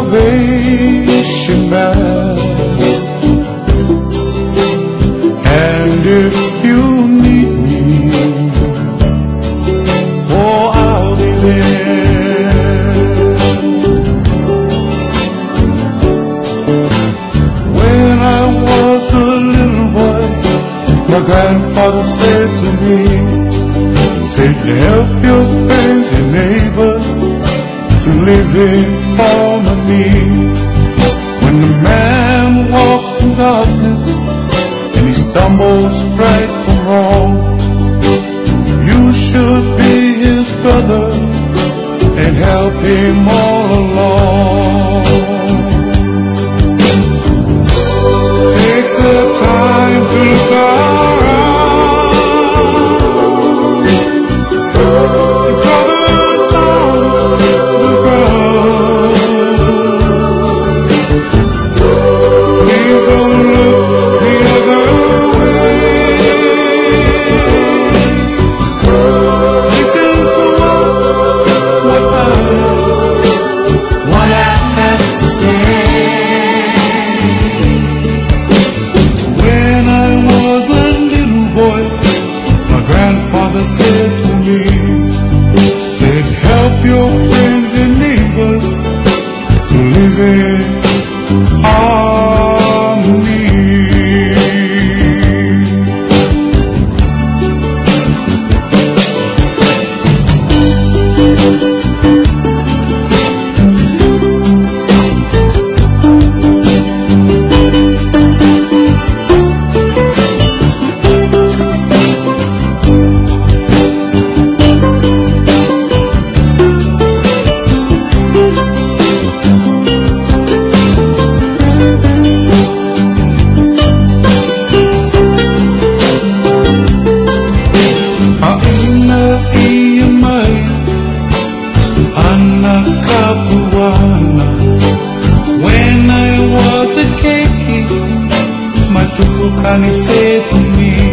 salvation man. And if you need me, oh, I'll be there. When I was a little boy, my grandfather said to me, said, help your friends and neighbors to live in harmony. When the man walks in darkness and he stumbles right from wrong, you should be his brother and help him all along. Take the time to look around. And he said to me,